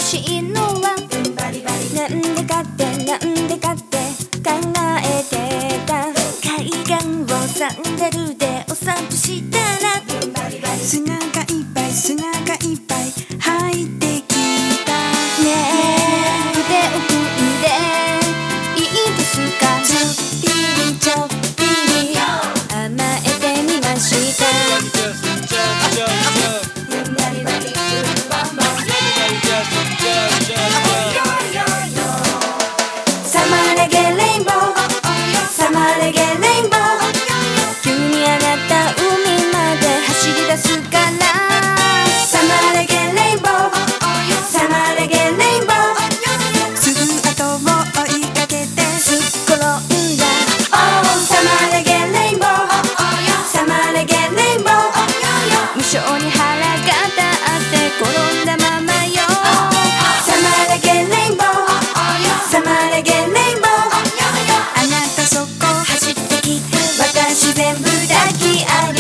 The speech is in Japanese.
しいのはなんでかってなんでかって考えてた。海岸をサンダルでお散歩したら砂がいっぱい砂がいっぱい入ってきたねえ腕を組んでいいですか。ちょっぴりちょっぴり甘えてみました。サマーレゲレインボーサマーレゲレインボー急にあなた海まで走り出すからサマーレゲレインボーサマーレゲレインボーすぐ後を追いかけてすっ転んだ Oh サマーレゲレインボーサマーレゲレインボー無性に腹が立って転んだままよサマーレゲレインボーサマーレゲレインボーあなたそこ走ってきて私全部抱き上げ